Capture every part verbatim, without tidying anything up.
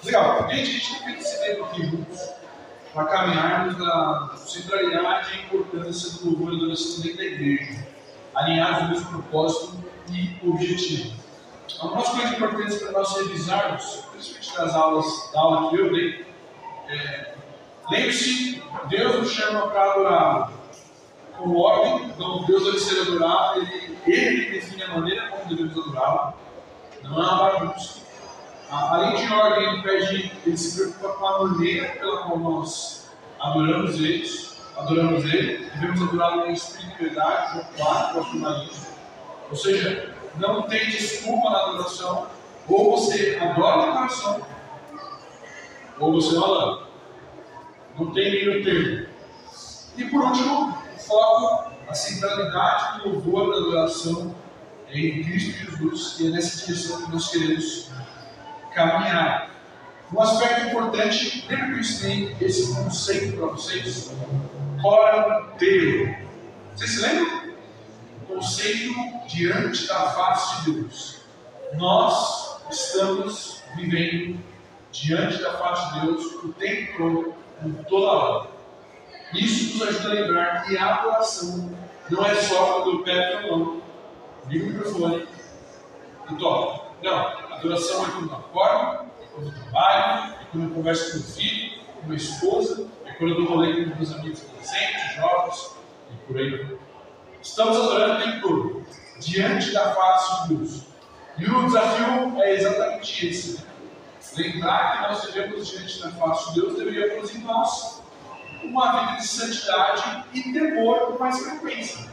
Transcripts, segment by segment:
Legal. Gente, a gente tem feito esse tempo aqui juntos para caminharmos na centralidade e importância do louvor e adoração dentro da igreja, alinhados no mesmo propósito e objetivo. Algumas coisas importantes para nós revisarmos, principalmente nas aulas, da aula que eu dei, é, lembre-se, Deus nos chama para adorá-lo com ordem. Então Deus deve ser adorado, Ele, ele define a maneira como devemos adorá-lo, não é uma bagunça. Além de ordem, Ele pede, Ele se preocupa com a maneira pela qual nós adoramos Ele, adoramos Ele, devemos adorá-lo em espírito e verdade, João quatro, afirma isso. Ou seja, não tem desculpa na adoração, ou você adora de coração, ou você não adora. Não tem meio termo. E por último, o foco, a centralidade do louvor da adoração é em Cristo Jesus, e é nessa direção que nós queremos caminhar. Um aspecto importante, lembra que eu ensinei esse conceito para vocês? Coranteiro. Vocês se lembram? O conceito diante da face de Deus. Nós estamos vivendo diante da face de Deus o tempo todo, em toda hora. Isso nos ajuda a lembrar que a adoração não é só quando eu pego o violão, ligo o microfone e toco. Não, a adoração é quando eu acordo, é quando eu trabalho, é quando eu converso com meu filho, com minha esposa, é quando eu dou rolê com meus amigos adolescentes, jovens, e por aí. Estamos adorando o tempo todo, diante da face de Deus. E o desafio é exatamente esse. Lembrar que nós vivemos diante da face de Deus deveria produzir em nós uma vida de santidade e temor com mais frequência.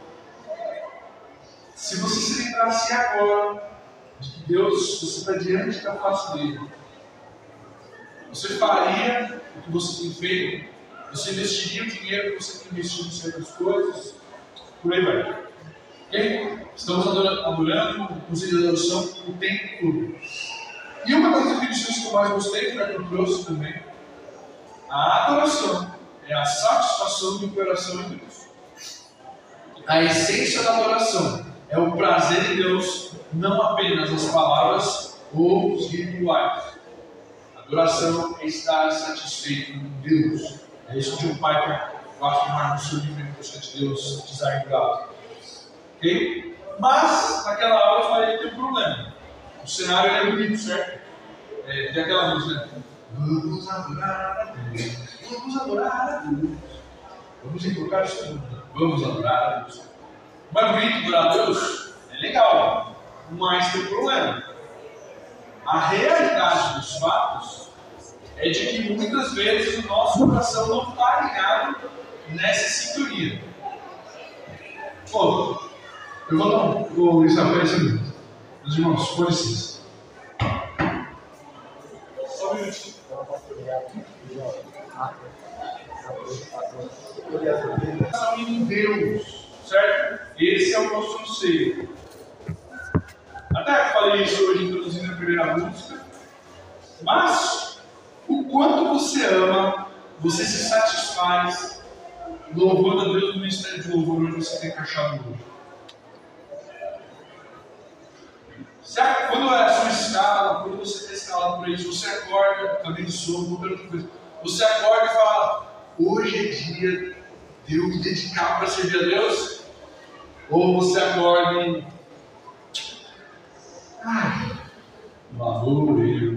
Se você se lembrasse agora de que Deus, você está diante da face dele, você faria o que você tem feito, você investiria o dinheiro que você tem investido em certas coisas, por aí vai. Okay? Estamos adorando, adorando o conselho de adoração o tempo todo. E uma das definições que eu mais gostei, foi a que eu trouxe também, a adoração é a satisfação do coração em Deus. A essência da adoração é o prazer em Deus, não apenas as palavras ou os rituais. Adoração é estar satisfeito com Deus. É isso que um pai quer afirmar no seu livro Importante de Deus, Design God. Ok? Mas, naquela aula eu falei que tem um problema. O cenário é bonito, certo? É, tem aquela música, né? Vamos adorar a Deus. Vamos adorar a Deus. Vamos invocar o Senhor. Vamos adorar a Deus. Mas bonito adorar a Deus é legal, mas tem um problema. A realidade dos fatos é de que muitas vezes o nosso coração não está alinhado nessa sintonia. Pô, eu vou dar um. Vou Isabel esse minuto. Meus irmãos, por licença. Só um minutinho. Em Deus, certo? Esse é o nosso conselho. Até falei isso hoje, introduzindo a primeira música. Mas, o quanto você ama, você se satisfaz louvando a Deus no ministério de louvor onde você tem encaixado hoje. Quando é a sua escala, quando você está escalado por isso, você acorda, também de sono, qualquer outra coisa. Você acorda e fala, hoje é dia de eu me dedicar para servir a Deus? Ou você acorda e... ai, valor, eu,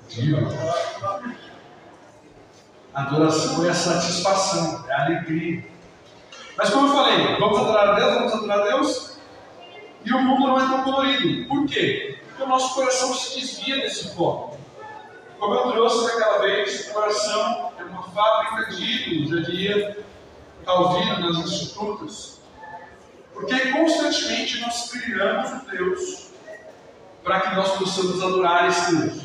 a adoração é a satisfação, é a alegria. Mas como eu falei, vamos adorar a Deus, vamos adorar a Deus, e o mundo não é tão colorido. Por quê? Porque o nosso coração se desvia desse foco. Como eu trouxe daquela vez, o coração é uma fábrica de ídolos, já diria Calvino nas Institutas. Porque constantemente nós criamos um Deus para que nós possamos adorar esse Deus.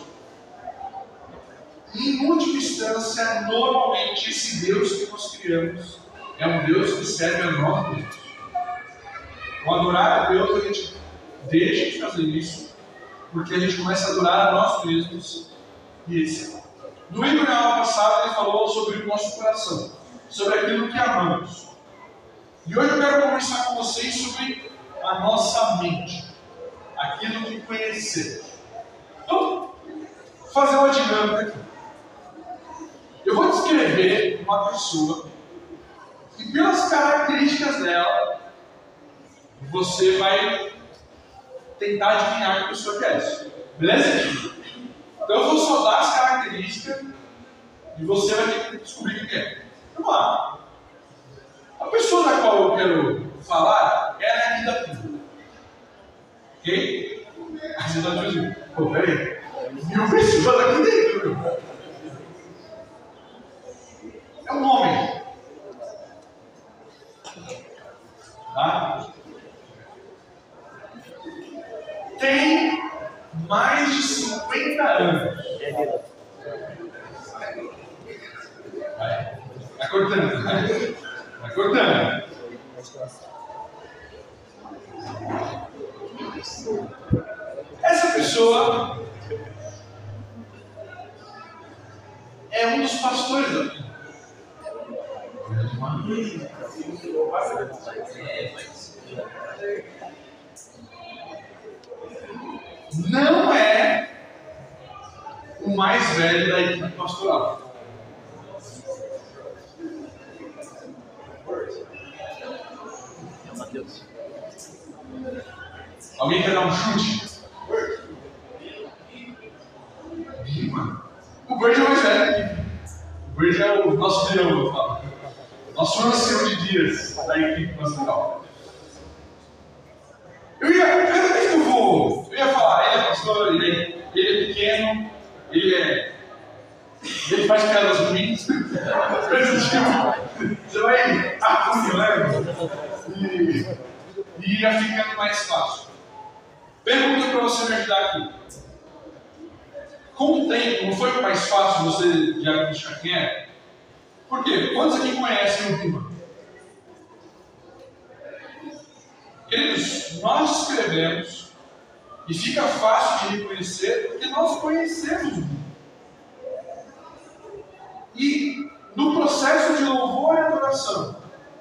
E em última instância, normalmente esse Deus que nós criamos é um Deus que serve a nós mesmos. Ao adorar a Deus, a gente deixa de fazer isso, porque a gente começa a adorar a nós mesmos. E esse. No Igor, na aula passada, ele falou sobre o nosso coração, sobre aquilo que amamos. E hoje eu quero conversar com vocês sobre a nossa mente, aquilo que conhecemos. Então, fazer uma dinâmica aqui. Eu vou descrever uma pessoa e pelas características dela, você vai tentar adivinhar que pessoa que é essa. Beleza? Então eu vou só dar as características e você vai ter que descobrir quem é. Vamos lá. A pessoa da qual eu quero falar é a Rita Pinto. Ok? Aí você está dizendo, pô, peraí, mil pessoas aqui dentro, meu. É um homem. Tá? Tem mais de cinquenta anos. Vai, vai cortando. Vai, vai cortando. Essa pessoa é um dos pastores da vida. Não é o mais velho da equipe pastoral. Alguém quer dar um chute? O Bird é o mais velho da equipe. O Bird é o nosso leão, eu falo. Nosso ancião de dias da equipe pastoral. Eu ia, cada vez que eu vou, eu ia falar, ele é pastor, ele é, ele é pequeno, ele é. Ele faz piadas ruins. Você vai afunilando e, e ia ficando mais fácil. Pergunta para você me ajudar aqui. Com o tempo, não foi mais fácil você diagnosticar quem é? Por quê? Quantos aqui conhecem o Bima? Queridos, nós escrevemos e fica fácil de reconhecer porque nós conhecemos o Bima. E no processo de louvor e adoração,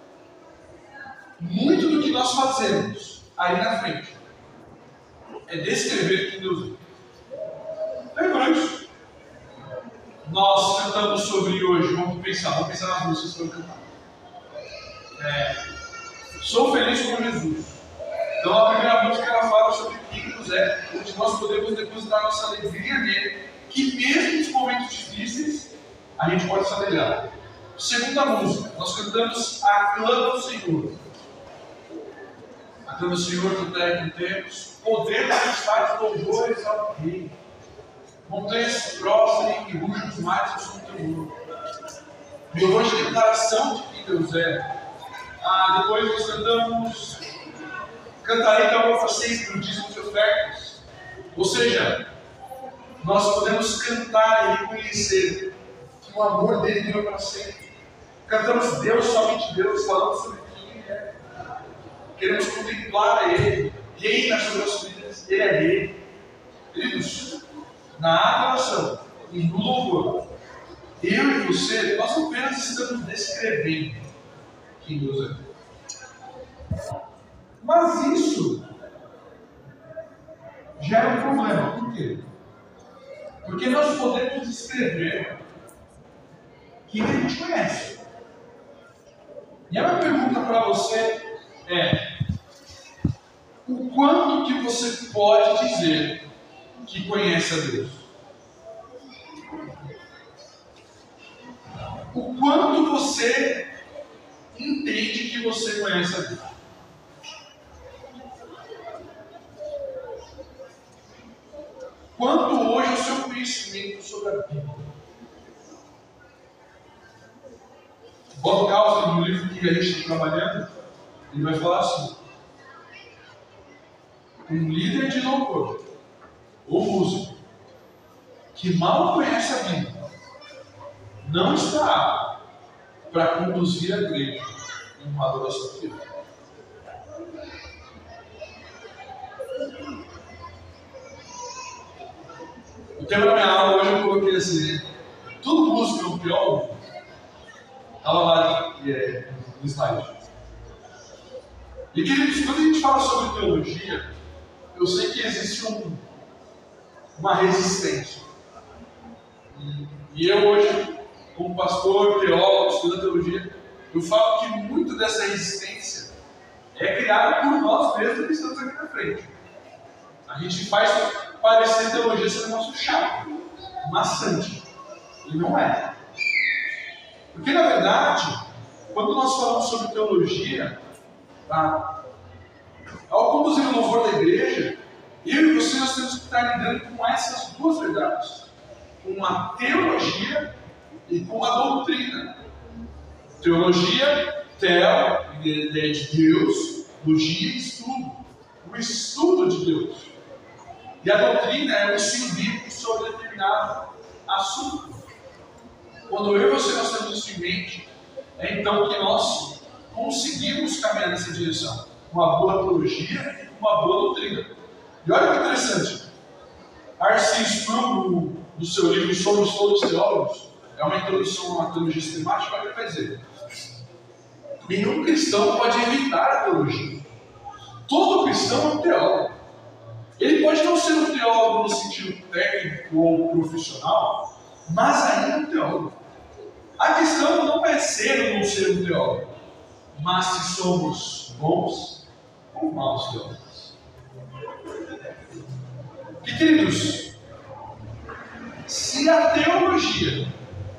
muito do que nós fazemos aí na frente é descrever quem Deus é. Lembra isso? Nós cantamos sobre hoje, vamos pensar, vamos pensar nas músicas que eu cantar. É, sou feliz com Jesus. Então a primeira música ela fala sobre quem Deus é, onde nós podemos depositar nossa alegria nele, que mesmo nos momentos difíceis, a gente pode se alegrar. Segunda música, nós cantamos Aclama o Senhor. Aclama o Senhor do tempo que temos, podemos estar louvores ao Rei. Montanhas se prostrem e rujam os mares ao som do temor. Louvor de declaração de quem Deus é. Ah, depois nós cantamos Cantarei calor para sempre, dízimo de ofertas. Ou seja, nós podemos cantar e reconhecer que o amor dele dura para sempre. Cantamos Deus, somente Deus, falando sobre quem Ele é. Queremos contemplar a Ele, reina sobre as vidas, Ele é Rei. Queridos, na adoração e no louvor, eu e você, nós apenas estamos descrevendo quem Deus é. Mas isso gera um problema. Por quê? Porque nós podemos descrever quem a gente conhece. E a minha pergunta para você é: o quanto que você pode dizer que conhece a Deus? O quanto você entende que você conhece a Deus? Quanto hoje é o seu conhecimento sobre a Bíblia? Bob Calvin, no livro que a gente está trabalhando, ele vai falar assim: um líder de louvor ou músico que mal conhece a Bíblia não está para conduzir a igreja em uma adoração fiel. O tema da minha aula hoje eu coloquei assim, né? Tudo músico é o pior. Estava lá é, no slide. E queridos, quando a gente fala sobre teologia, eu sei que existe um, uma resistência. E eu hoje, como pastor, teólogo, estudando teologia, eu falo que muito dessa resistência é criada por nós mesmos que estamos aqui na frente. A gente faz parecer teologia ser um negócio chato, maçante. E não é. Porque, na verdade, quando nós falamos sobre teologia, tá? Ao conduzir o louvor da igreja, eu e você nós temos que estar lidando com essas duas verdades. Com a teologia e com a doutrina. Teologia, teo, ideia de Deus, logia, estudo. O estudo de Deus. E a doutrina é o ensino bíblico sobre determinado assunto. Quando eu e você nós temos isso em mente, é então que nós conseguimos caminhar nessa direção. Uma boa teologia e uma boa doutrina. E olha que interessante. R C Sproul, no seu livro Somos Todos Teólogos, é uma introdução à teologia sistemática, olha o que vai dizer. Nenhum cristão pode evitar a teologia. Todo cristão é um teólogo. Ele pode não ser um teólogo no sentido técnico ou profissional, mas ainda é um teólogo. A questão não é ser ou não ser um teólogo, mas se somos bons ou maus teólogos. E queridos, se a teologia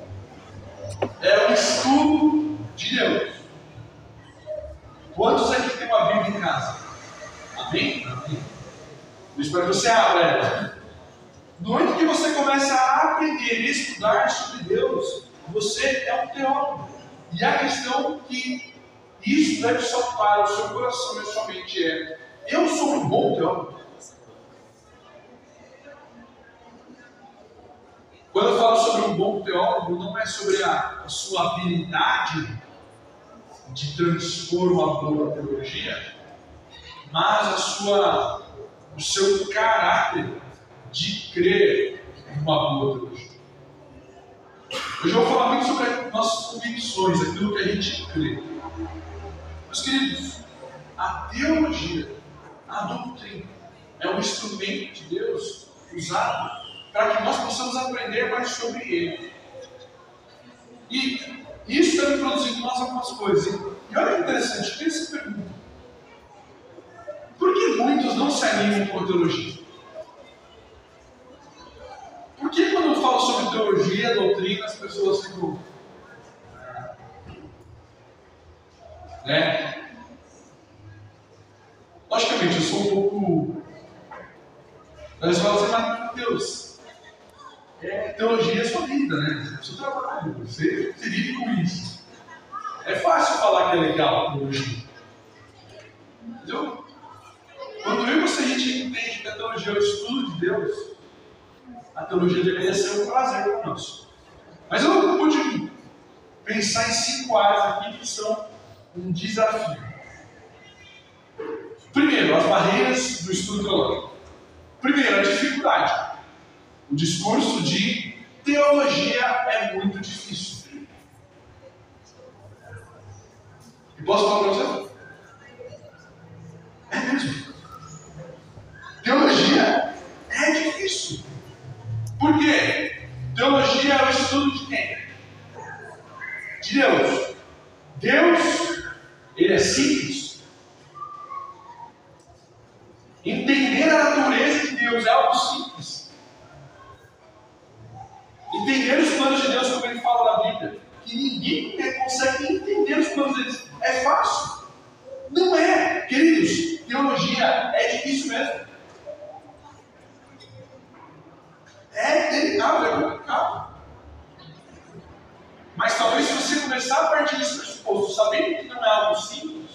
é o estudo de Deus, quantos aqui tem uma Bíblia em casa? Amém? Amém. Eu espero que você abra ela. No momento que você começa a aprender e estudar sobre Deus, você é um teólogo. E a questão que isso deve saltar o seu coração e a sua mente é: eu sou um bom teólogo. Quando eu falo sobre um bom teólogo, não é sobre a, a sua habilidade de transpor uma boa teologia, mas a sua, o seu caráter de crer em uma boa teologia. Hoje eu vou falar muito sobre nossas convicções, aquilo que a gente crê. Meus queridos, a teologia, a doutrina, é um instrumento de Deus usado para que nós possamos aprender mais sobre Ele. E isso está me produzindo em nós algumas coisas. E olha que interessante, tem essa pergunta. Por que muitos não se animam com a teologia? Por que quando eu falo sobre teologia, doutrina, as pessoas ficam... Né? Logicamente, eu sou um pouco... Eles falam assim, mas Deus, é, teologia é sua vida, né? É o seu trabalho, você se vive com isso. É fácil falar que é legal teologia. Entendeu? Quando eu e você a gente entende que a teologia é o estudo de Deus, a teologia deveria ser um prazer para nós. Mas eu não pude pensar em cinco áreas aqui que são um desafio. Primeiro, as barreiras do estudo teológico. Primeiro, a dificuldade. O discurso de teologia é muito difícil. E posso falar para você? É mesmo. Teologia é difícil. Por quê? Teologia é o estudo de quem? De Deus. Deus, ele é simples. Entender a natureza de Deus é algo simples. Entender os planos de Deus, como ele fala na Bíblia, que ninguém consegue entender os planos deles, é fácil. Não é, queridos. Teologia é difícil mesmo. É delicado, é complicado. Mas talvez se você começar a partir desse pressuposto, sabendo que não é algo simples,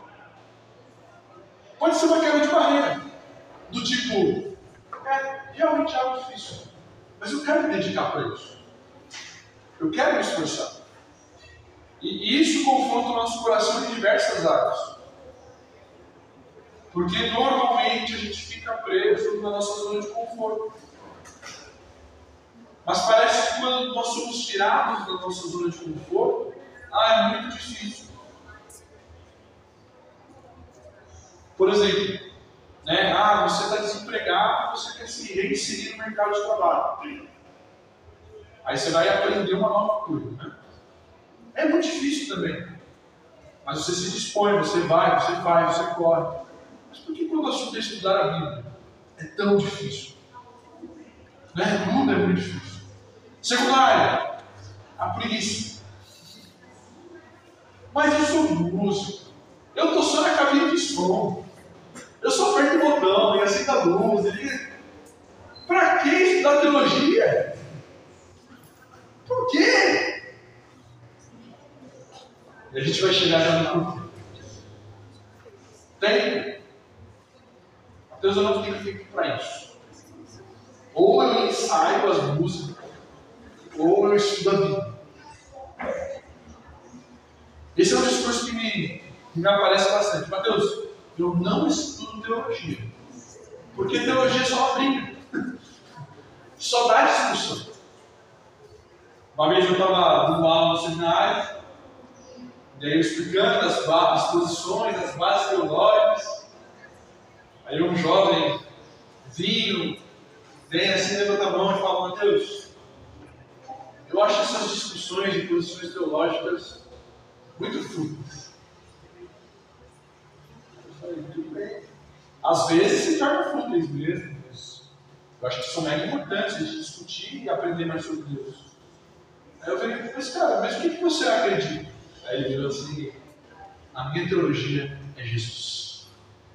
pode ser uma quebra de barreira. Do tipo, é realmente é algo difícil, mas eu quero me dedicar para isso. Eu quero me esforçar. E isso confronta o nosso coração em diversas áreas. Porque normalmente a gente fica preso na nossa zona de conforto. Mas parece que quando nós somos tirados da nossa zona de conforto, ah, é muito difícil. Por exemplo, né, ah, você está desempregado e você quer se reinserir no mercado de trabalho. Aí você vai aprender uma nova coisa, né? É muito difícil também. Mas você se dispõe, você vai, você faz, você corre. Mas por que quando o assunto é estudar a Bíblia é tão difícil? Né? Tudo é muito difícil. Segunda área, a preguiça. Mas eu sou músico. Eu estou só na cabine de som. Eu só aperto o botão e acendo a luz. E... Para que estudar teologia? Por quê? E a gente vai chegar já no porquê. Tem? Deus, eu não tenho tempo para isso. Ou eu ensaio as músicas, ou eu estudo a Bíblia. Esse é um discurso que me, que me aparece bastante. Mateus, eu não estudo teologia. Porque teologia é só uma briga. Só dá discussão. Uma vez eu estava dando aula no seminário, e aí eu explicando as, as posições, as bases teológicas. Aí um jovem vinho, vem assim, levanta a mão e fala: Mateus, eu acho essas discussões de posições teológicas muito fúteis. Eu falei: tudo bem. Às vezes se torna fúteis mesmo, mas eu acho que são mega importantes a gente discutir e aprender mais sobre Deus. Aí eu falei: mas cara, mas o que você acredita? Aí ele virou assim: a minha teologia é Jesus.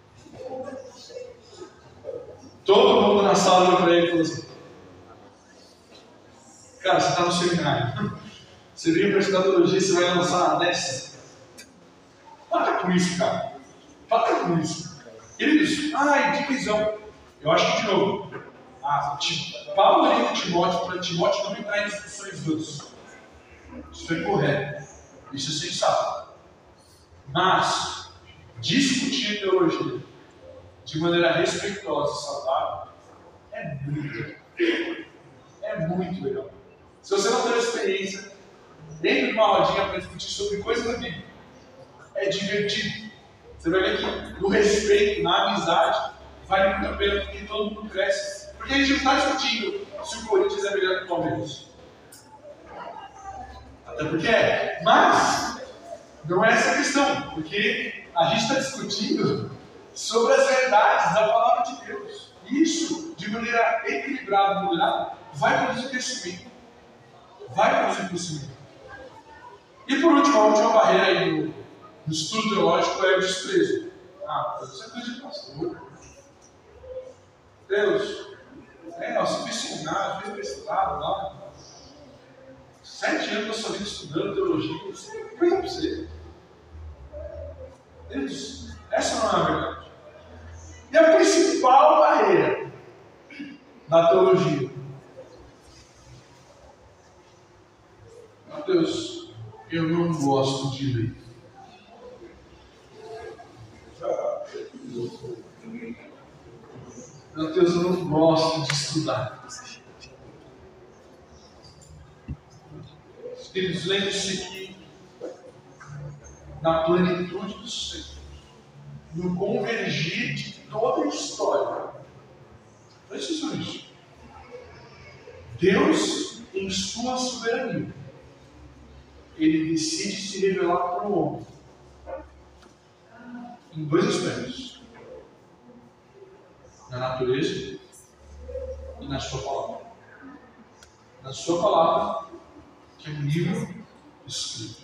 Todo mundo na sala olhou para ele e falou assim: cara, você está no seminário, você veio para estudar teologia e você vai lançar uma dessa? Para com isso, cara. Para com isso. Ele disse: ai, divisão. Eu acho que, de novo, ah, Paulo orienta Timóteo para Timóteo não entrar em discussões doces. Isso é correto. Isso é sensato. Mas discutir teologia de maneira respeitosa e saudável é muito legal. É muito legal. Se você não tem experiência, entre numa rodinha para discutir sobre coisas da Bíblia. É divertido. Você vai ver que no respeito, na amizade, vale muito a pena, porque todo mundo cresce. Porque a gente não está discutindo se o Corinthians é melhor que o Palmeiras. Até porque é. Mas não é essa a questão. Porque a gente está discutindo sobre as verdades da palavra de Deus. E isso, de maneira equilibrada, moderada, vai produzir crescimento. Vai produzir crescimento. E por último, a última barreira aí no, no estudo teológico é o desprezo. Ah, você é coisa de pastor. Deus, é, você fez seminário, fez mestrado lá. Sete anos da sua vida estudando teologia. Isso é coisa para você. Deus, essa não é a verdade. E a principal barreira da teologia: Mateus, eu não gosto de ler. Mateus, eu não gosto de estudar. Queridos, lembre-se que na plenitude do Senhor, no convergir de toda a história, preste atenção nisso. Deus, em sua soberania, Ele decide se revelar para o homem em dois aspectos: na natureza e na sua palavra. Na sua palavra, que é um livro escrito.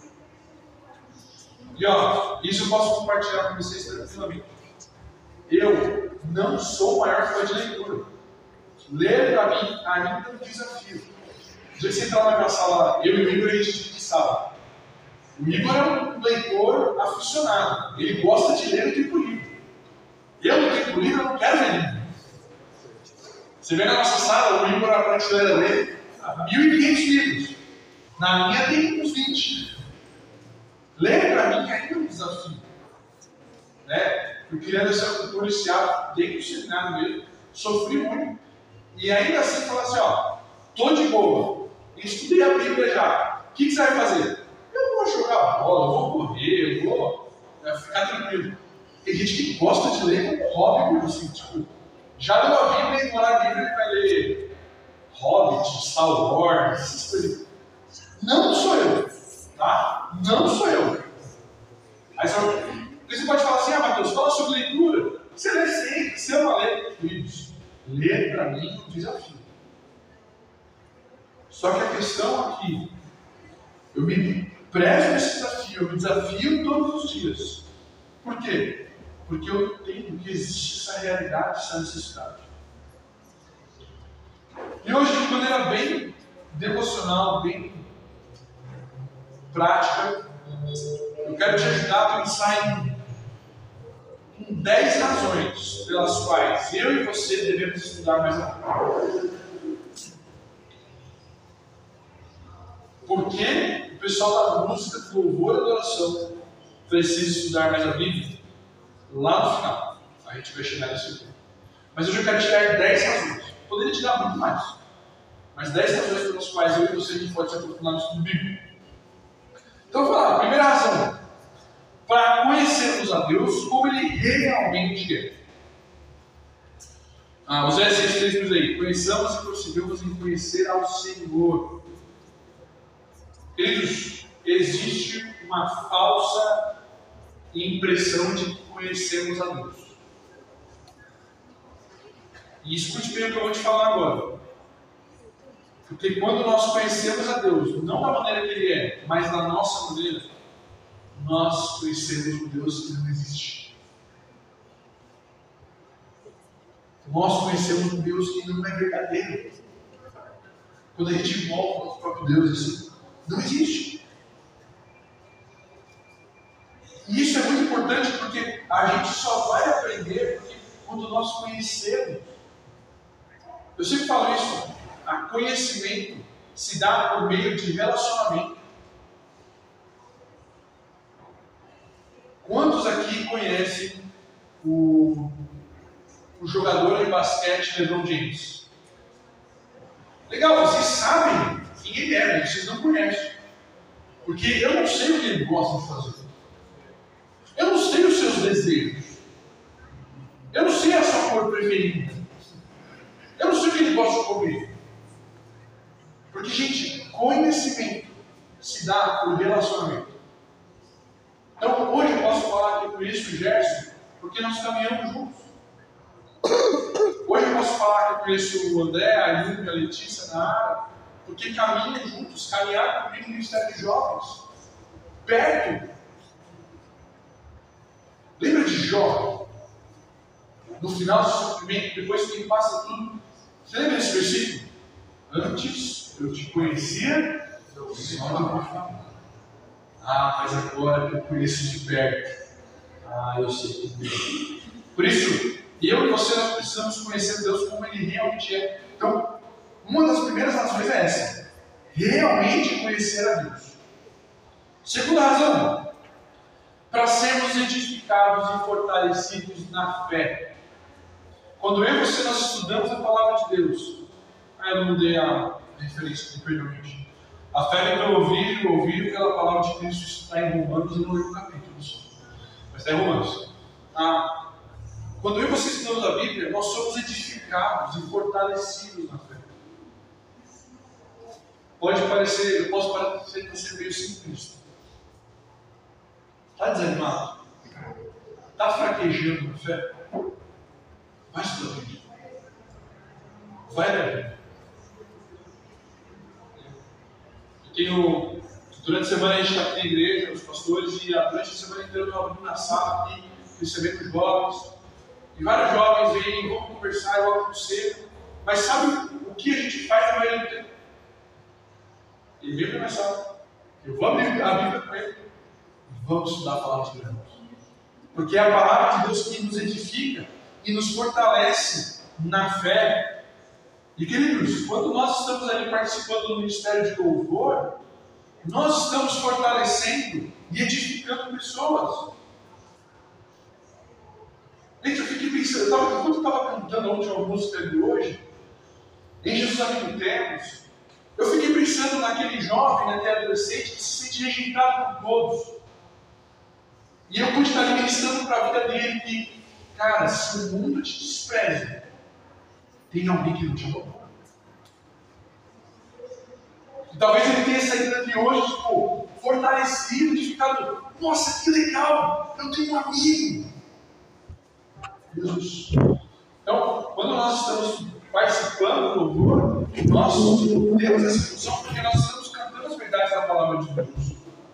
E ó, isso eu posso compartilhar com vocês tranquilamente. Eu não sou o maior fã de leitura. Ler para mim ainda é um desafio. No dia que você entrar na minha sala, eu e o Igor, a gente divide sala. O Igor é um leitor aficionado. Ele gosta de ler no tempo livre. Eu, no tempo livre, eu não quero ler livro. Você vê na nossa sala, o Igor, a prateleira lê mil e quinhentos livros. Na minha tem uns vinte. Ler para mim ainda é um desafio. Né? Eu queria ser um policial dentro do seminário mesmo. Sofri muito. E ainda assim falar assim, ó, tô de boa. Estudei a Bíblia já. O que, que você vai fazer? Eu vou jogar bola, eu vou correr, eu vou é, ficar tranquilo. Tem gente que gosta de ler como hobby, assim, tipo, já leu a Bíblia e no horário livre ele vai ler Hobbit, Star Wars, essas coisas. Não sou eu, tá? Não sou eu. Aí você pode falar assim, ah, Matheus, fala sobre leitura. Você lê sempre, você ama ler. Queridos, ler para mim é um desafio. Só que a questão aqui, eu me prezo nesse desafio, eu me desafio todos os dias. Por quê? Porque eu entendo que existe essa realidade, essa necessidade. E hoje, de maneira bem devocional, bem prática, eu quero te ajudar a pensar em, em dez razões pelas quais eu e você devemos estudar mais a Bíblia. Por que o pessoal da música, do louvor e adoração precisa estudar mais a Bíblia? Lá no final, a gente vai chegar nesse ponto. Mas hoje eu quero te dar dez razões. Poderia te dar muito mais. Mas dez razões pelas quais eu e você a gente pode se aprofundar no estudo bíblico. Então, vou falar. Primeira razão. Para conhecermos a Deus como Ele realmente é. Ah, os seis três diz aí. Conheçamos e prossigamos em conhecer ao Senhor. Queridos, existe uma falsa impressão de que conhecemos a Deus. E escute bem o que eu vou te falar agora. Porque quando nós conhecemos a Deus, não da maneira que Ele é, mas da nossa maneira, nós conhecemos um Deus que não existe. Nós conhecemos um Deus que não é verdadeiro. Quando a gente volta ao próprio Deus, assim, não existe. E isso é muito importante porque a gente só vai aprender porque quando nós conhecemos. Eu sempre falo isso, a conhecimento se dá por meio de relacionamento. Quantos aqui conhecem o, o jogador de basquete LeBron James? Legal, vocês sabem quem ele é, mas vocês não conhecem. Porque eu não sei o que ele gosta de fazer. Eu não sei os seus desejos. Eu não sei a sua cor preferida. Eu não sei o que ele gosta de comer. Porque, gente, conhecimento se dá por relacionamento. Então, hoje eu posso falar que eu conheço o Gerson porque nós caminhamos juntos. Hoje eu posso falar que eu conheço o André, a Yumi, a Letícia, a Nara, porque caminham juntos, caminharam comigo no Ministério de Jovens. Perto. Lembra de Jó? No final do sofrimento, depois que ele passa tudo. Você lembra desse versículo? Antes eu te conhecia, eu só não vou falar. Ah, mas agora que eu conheço de perto, ah, eu sei que Deus. Por isso, eu e você nós precisamos conhecer Deus como Ele realmente é. Então, uma das primeiras razões é essa: realmente conhecer a Deus. Segunda razão, para sermos edificados e fortalecidos na fé. Quando eu e você nós estudamos a palavra de Deus, ah, eu não mudei a referência, me perdoe. A fé vem pelo ouvir, ouvir pela palavra de Cristo. Isso está em Romanos e não li o capítulo só. Mas está em Romanos. Ah, quando eu e você estudamos a Bíblia, nós somos edificados e fortalecidos na fé. Pode parecer, eu posso parecer ser meio simplista. Está desanimado? Está fraquejando na fé? Vai estudar a Bíblia. Vai ler a Bíblia. Tenho, durante a semana a gente está aqui na igreja, os pastores, e durante a semana inteira eu estou abrindo na sala aqui, recebendo os jovens. E vários jovens vêm, vão conversar, eu abro cedo. Mas sabe o que a gente faz na maioria do tempo? Ele vem para a minha sala. Eu vou abrir a Bíblia com ele. E vamos estudar a palavra de Deus. Porque é a palavra de Deus que nos edifica e nos fortalece na fé. E queridos, quando nós estamos ali participando do ministério de louvor, nós estamos fortalecendo e edificando pessoas. Gente, eu fiquei pensando, eu tava, enquanto eu estava cantando a última música de hoje, em Jesus Amigo Temos, eu fiquei pensando naquele jovem, naquele adolescente que se sente rejeitado por todos. E eu pude estar ali ministrando para a vida dele que, cara, se o mundo te despreza, tem alguém que não te ama. Talvez ele tenha saído daqui hoje, tipo, fortalecido, edificado. Nossa, que legal! Eu tenho um amigo. Jesus. Então, quando nós estamos participando do louvor, nós temos essa função porque nós estamos cantando as verdades da palavra de Deus.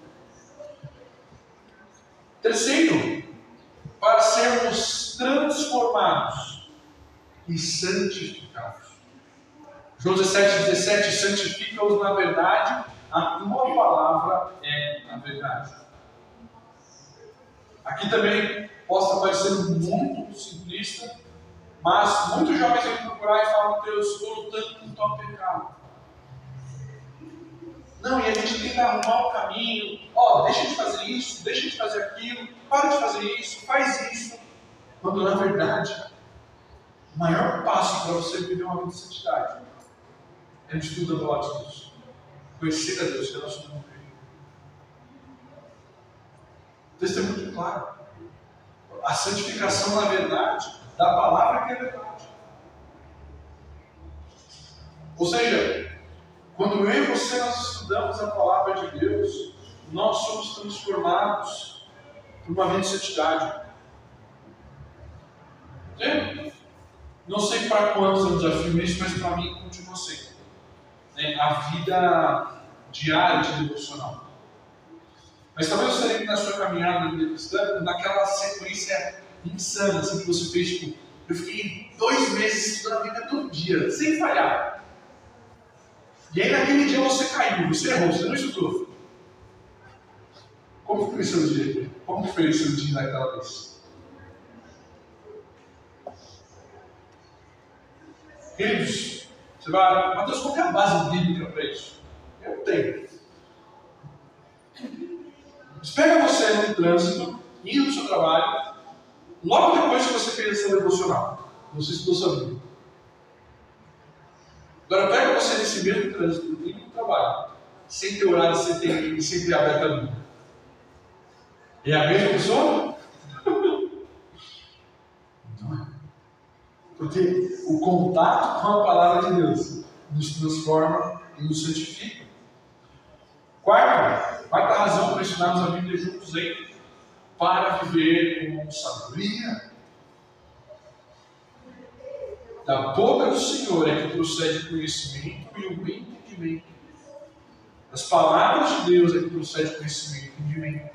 Terceiro, para sermos transformados e santificados. João dezessete, dezessete, santifica-os na verdade, a tua palavra é a verdade. Aqui também possa parecer muito simplista, mas muitos jovens vêm procurar e falam: Deus, estou lutando com tal pecado. Não, e a gente tem que arrumar o caminho. Ó, oh, deixa de fazer isso, deixa de fazer aquilo, para de fazer isso, faz isso. Quando na verdade, o maior passo para você viver uma vida de santidade é o estudo da palavra de Deus. Conhecer a Deus, que é o nosso nome. O texto é muito claro. A santificação, na verdade, da palavra que é verdade. Ou seja, quando eu e você nós estudamos a palavra de Deus, nós somos transformados por uma vida de santidade. Entende? Não sei para quantos é um desafio isso, mas para mim continua sendo. Né? A vida diária de devocional. Mas talvez você lembre na sua caminhada na vida cristã, naquela sequência insana assim, que você fez. Tipo, eu fiquei dois meses estudando a Bíblia todo dia, sem falhar. E aí naquele dia você caiu, você errou, você não estudou. Como foi o seu dia? Como foi o seu dia naquela vez? Queridos, você vai, Mateus, qual é a base bíblica para isso? Eu tenho. Mas pega você no trânsito, indo no seu trabalho, logo depois que você fez essa devocional, você estudou sua Bíblia. Agora pega você nesse mesmo trânsito, indo no trabalho, sem ter orado, sem ter, sem ter aberto a Bíblia. É a mesma pessoa? Não é. Porque o contato com a palavra de Deus nos transforma e nos santifica. Quarta, quarta razão para estudarmos a Bíblia juntos aí, para viver com sabedoria. Da boca do Senhor é que procede o conhecimento e o entendimento. Das palavras de Deus é que procede o conhecimento e o entendimento.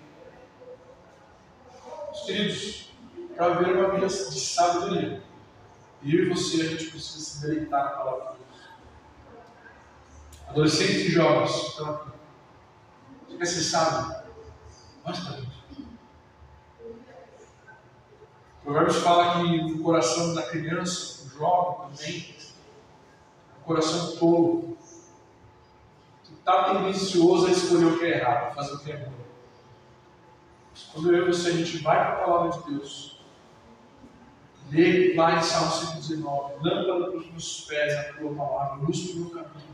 Meus queridos, para viver uma vida de sabedoria, eu e você, a gente precisa se deleitar na palavra de Deus. Adolescentes e jovens, então, você quer ser sábio? Mostra para a gente. O Provérbios fala que no coração da criança, do jovem também, o coração tolo, que está tendencioso a escolher o que é errado, a fazer o que é bom. Quando eu e você, a gente vai para a palavra de Deus, lê lá em Salmo cento e dezenove, lâmpada para os meus pés, a tua palavra, luz para o meu caminho.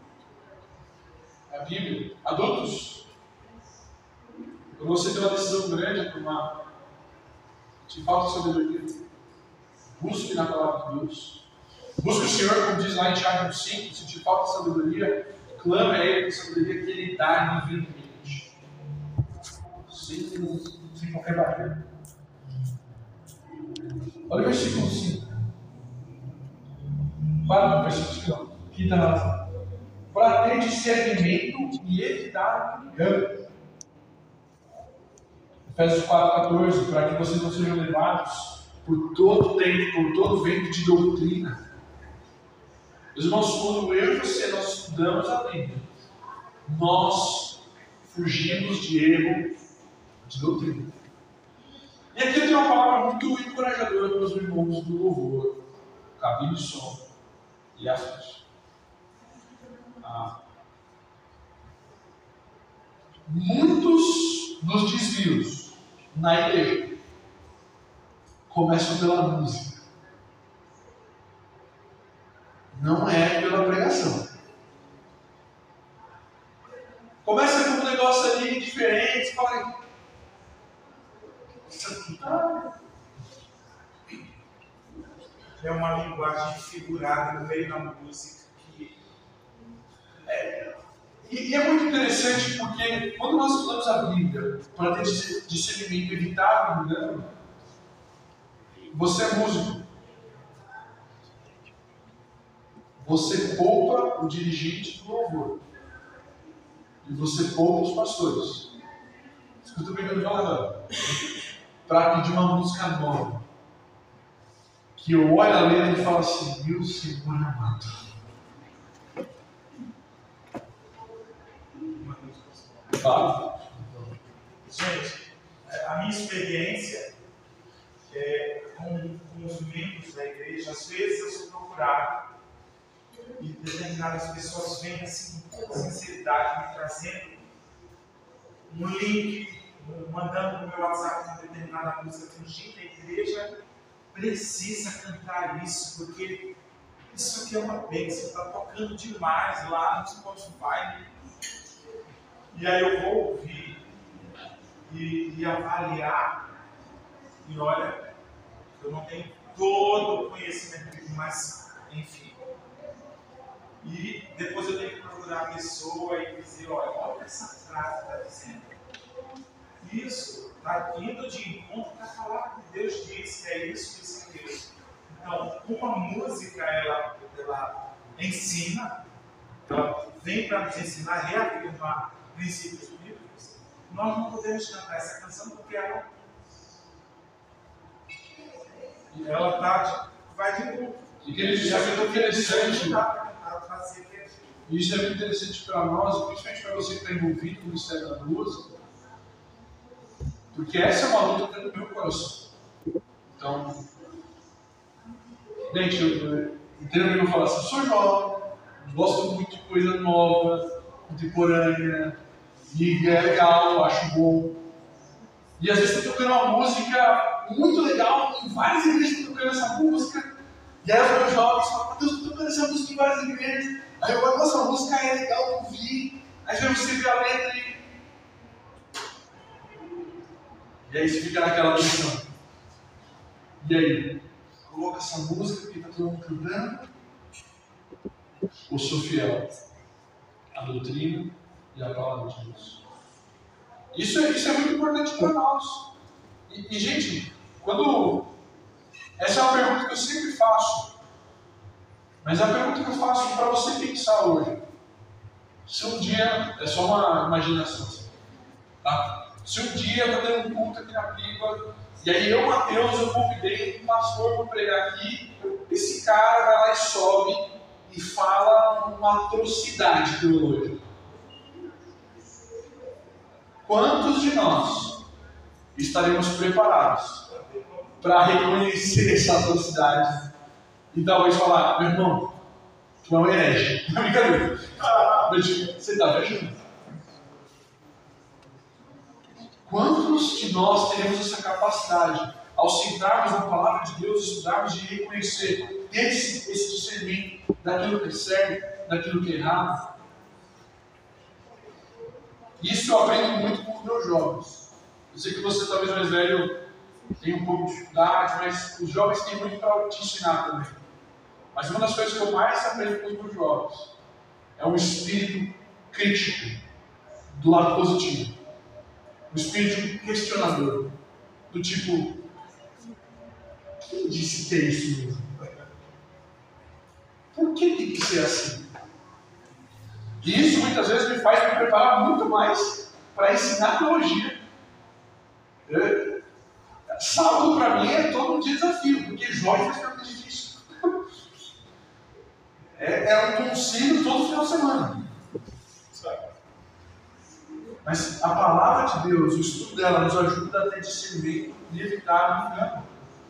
A Bíblia, adultos, quando você tem uma decisão grande a tomar, te falta sabedoria, busque na palavra de Deus. Busque o Senhor, como diz lá em Tiago cinco, se te falta sabedoria, clame a Ele com sabedoria que Ele dá livremente. Sem, sem qualquer barreira. Olha o versículo cinco. Para no versículo cinco. Quinta razão. Para ter discernimento e evitar o engano. Efésios quatro, catorze. Para que vocês não sejam levados por todo tempo, por todo vento de doutrina. Meus irmãos, quando eu e você nós estudamos a Bíblia, nós fugimos de erro de doutrina. E aqui eu tenho uma palavra muito encorajadora para os irmãos do louvor, cabine de som e afins. Ah. Muitos dos desvios na igreja começam pela música. Não é pela pregação. Começa com um negócio ali diferente, você fala, isso aqui tá... É uma linguagem figurada no meio da música que é, E, e é muito interessante porque quando nós estudamos a Bíblia para ter discernimento, evitar o engano, você é músico. Você poupa o dirigente do louvor. E você poupa os pastores. Escuta o que eu estou falando. Para pedir uma música nova. Que eu olho a letra e falo assim, meu Senhor amado. Fala. Gente, a minha experiência é, com, com os membros da igreja, às vezes eu sou procurado e determinadas pessoas vêm assim com toda sinceridade me trazendo um link, mandando no meu WhatsApp uma determinada música, dizendo, gente, a igreja precisa cantar isso, porque isso aqui é uma bênção, está tocando demais lá no Spotify. E aí eu vou ouvir e, e avaliar, e olha, eu não tenho todo o conhecimento, mas enfim. E depois eu tenho que procurar a pessoa e dizer, olha, olha o que essa frase está dizendo. Isso está indo de encontro para falar que Deus diz que é isso, isso e aquilo. Então, uma música, ela, ela ensina, ela vem para nos ensinar a reafirmar princípios bíblicos. Nós não podemos cantar essa canção porque ela ela tá, vai de encontro. E que isso é muito interessante. Isso é muito interessante para nós, principalmente para você que está envolvido no Ministério da Música, porque essa é uma luta dentro do meu coração. Então, gente, eu entendo que eu falo assim, eu sou jovem, gosto muito de coisa nova, contemporânea, e é legal, acho bom. E às vezes estou tocando uma música muito legal, em várias igrejas estão tocando essa música, e aí os meus jovens falam, Deus, estou tocando essa música em várias igrejas. Aí eu falo, nossa, a música é legal ouvir. Aí você vê a letra e... E aí você fica naquela tensão. E aí? Coloca essa música porque está todo mundo cantando? Ou sou fiel à doutrina e à palavra de Deus? Isso é, isso é muito importante para nós. E, e, gente, quando... Essa é uma pergunta que eu sempre faço. Mas a pergunta que eu faço para você pensar hoje. Se um dia... É só uma imaginação. Tá? Se um dia está tendo um culto aqui na Pipa, e aí eu, Mateus, eu convidei um pastor para pregar aqui, esse cara vai lá e sobe e fala uma atrocidade teológica. Quantos de nós estaremos preparados para reconhecer essa atrocidade e talvez falar, meu irmão, tu é um herege? Não, brincadeira. Você está vendo? Quantos de nós teremos essa capacidade, ao sentarmos na palavra de Deus, estudarmos de reconhecer, ter esse, esse discernimento daquilo que é certo, daquilo que é errado? Isso eu aprendo muito com os meus jovens. Eu sei que você, talvez mais velho, tem um pouco de dificuldade, mas os jovens têm muito para te ensinar também. Mas uma das coisas que eu mais aprendo com os meus jovens é um espírito crítico, do lado positivo. Um espírito questionador. Do tipo, quem disse que é isso mesmo? Por que tem que ser assim? E isso muitas vezes me faz me preparar muito mais para ensinar teologia. É, sábado para mim é todo um desafio, porque Jó faz pergunta difícil. É, é um concílio todo final de semana. Mas a palavra de Deus, o estudo dela, nos ajuda a ter discernimento e evitar o engano.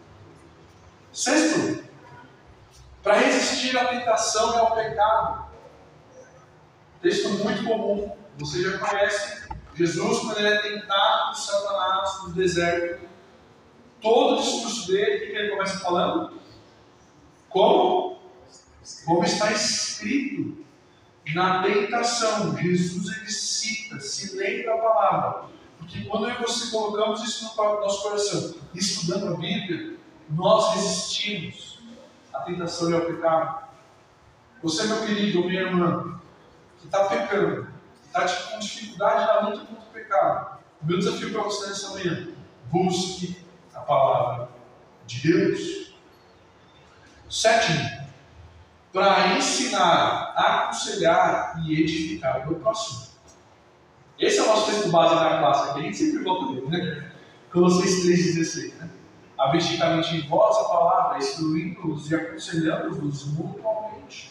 Sexto, para resistir à tentação e ao pecado. Texto muito comum, você já conhece. Jesus, quando ele é tentado por Satanás no deserto, todo o discurso dele, o que ele começa falando? Como? Como está escrito. Na tentação, Jesus ele cita, se lembra a palavra. Porque quando eu e você colocamos isso no nosso coração, estudando a Bíblia, nós resistimos à tentação e ao pecado. Você, meu querido, minha irmã, que está pecando, está com dificuldade na luta contra o pecado. O meu desafio para você nessa manhã: busque a palavra de Deus. Sétimo, para ensinar, aconselhar e edificar o meu próximo. Esse é o nosso texto base da classe, que a gente sempre volta dele, né? Colossenses três, dezesseis, né? Abisticamente em vós a palavra, instruindo-os e aconselhando-vos mutuamente.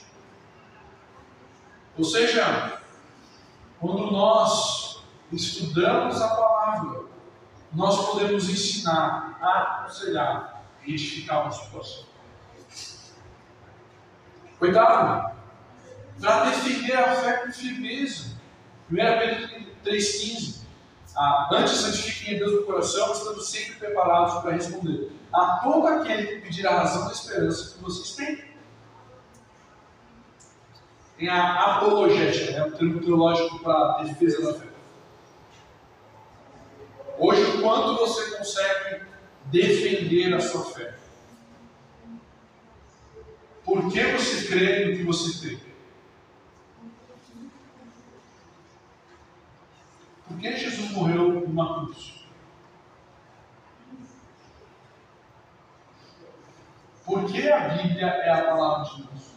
Ou seja, quando nós estudamos a palavra, nós podemos ensinar, aconselhar e edificar o nosso próximo. Oitavo, para defender a fé com firmeza. primeira Pedro três, quinze. Ah, antes santifiquem a Deus no coração, estando sempre preparados para responder a todo aquele que pedir a razão da esperança que vocês têm. Tem a apologética, né? O termo teológico para defesa da fé. Hoje, o quanto você consegue defender a sua fé? Por que você crê no que você crê? Por que Jesus morreu numa cruz? Por que a Bíblia é a palavra de Deus?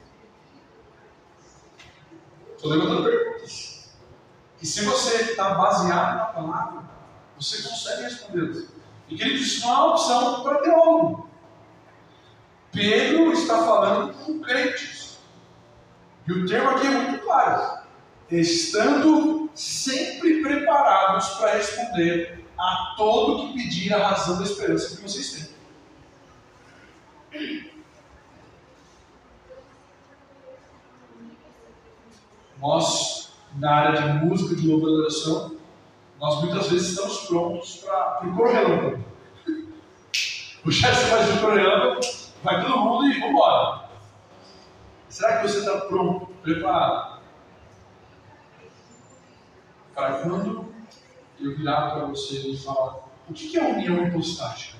Estou levantando perguntas. E se você está baseado na palavra, você consegue respondê-las. E queridos, isso não é uma opção para teólogo. Pedro está falando com crentes. E o termo aqui é muito claro. Estando sempre preparados para responder a todo que pedir a razão da esperança que vocês têm. Nós, na área de música, de louvor e adoração, nós muitas vezes estamos prontos para o coro relâmpago. O chefe faz o coro relâmpago, vai todo mundo e vamos embora. Será que você está pronto, preparado? Para quando eu virar para você e falar: o que é união hipostática?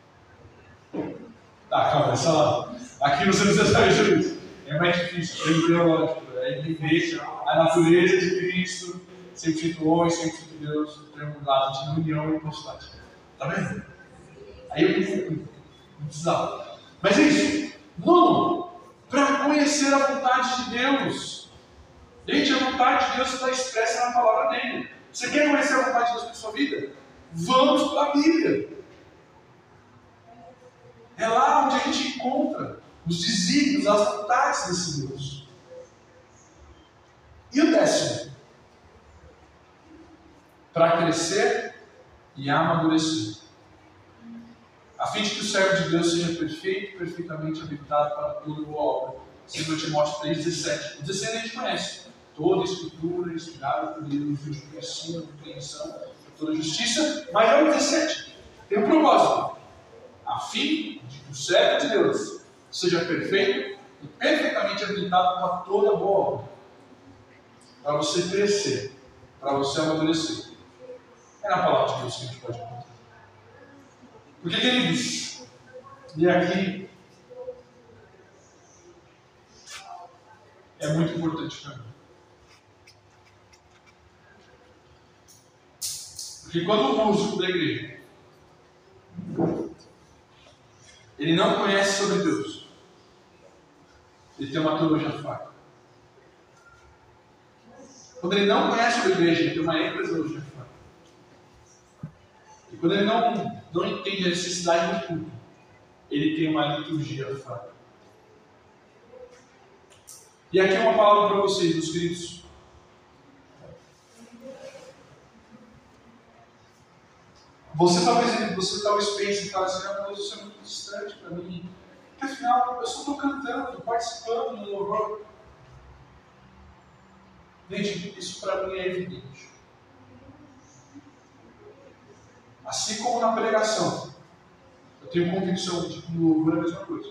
Tá, calma, essa lá. Aqui você precisa saber sobre isso. É mais difícil, é embriológico. É viver a natureza de Cristo, cem por cento homem, cem por cento Deus, triangulado de união hipostática. Tá vendo? Aí eu me não precisava. Mas é isso. Nono, para conhecer a vontade de Deus. Gente, a vontade de Deus está expressa na palavra dele. Você quer conhecer a vontade de Deus para a sua vida? Vamos para a Bíblia. É lá onde a gente encontra os desígnios, as vontades desse Deus. E o décimo? Para crescer e amadurecer. A fim de que o servo de Deus seja perfeito, perfeitamente habilitado para toda boa obra. segundo Timóteo três, dezessete. O dezesseis a gente conhece. Toda a escritura inspirada por Deus, útil para ensino, compreensão, toda justiça. Mas é o dezessete. Tem um propósito. A fim de que o servo de Deus seja perfeito e perfeitamente habilitado para toda boa obra. Para você crescer, para você amadurecer. É na palavra de Deus que a gente pode encontrar. Porque, queridos, e aqui é muito importante para mim. Porque quando o músico da igreja ele não conhece sobre Deus, ele tem uma teologia fraca. Quando ele não conhece sobre a igreja, ele tem uma eclesiologia fraca. E quando ele não, não entende a necessidade do culto, ele tem uma liturgia fraca. E aqui uma palavra para vocês, meus queridos. Você talvez, você talvez pense e fale assim: ah, mas isso é muito distante para mim. Porque afinal, eu só estou cantando, participando do louvor. Gente, isso para mim é evidente. Assim como na pregação, eu tenho convicção de que no louvor é a mesma coisa.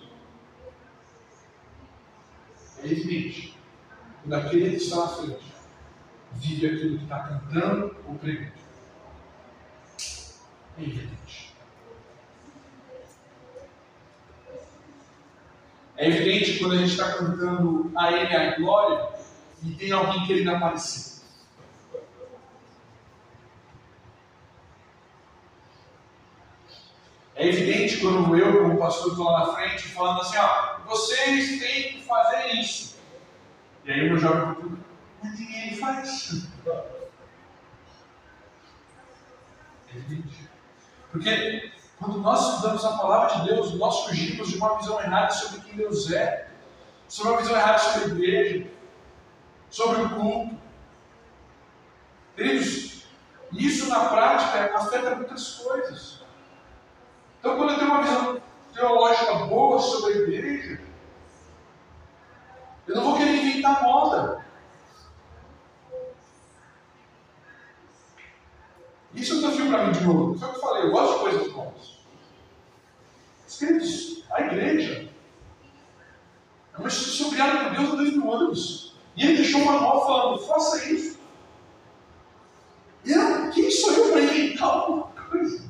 É evidente. Quando aquele que está na frente vive aquilo que está cantando ou pregando. É evidente. É evidente quando a gente está cantando a Ele a glória e tem alguém querendo aparecer. É evidente quando eu, como pastor, estou lá na frente falando assim, ó, vocês têm que fazer isso. E aí o meu jovem tudo, mas ninguém faz. É evidente. Porque quando nós estudamos a palavra de Deus, nós fugimos de uma visão errada sobre quem Deus é, sobre uma visão errada sobre a igreja, sobre o culto. Queridos, isso na prática afeta muitas coisas. Então, quando eu tenho uma visão teológica boa sobre a igreja, eu não vou querer inventar moda. Isso é um desafio para mim de novo. Foi o que eu falei, eu gosto de coisas boas. Queridos, a igreja é uma instituição criada por Deus há dois mil anos. E ele deixou um manual falando, faça isso. E eu, quem sou eu para inventar alguma coisa?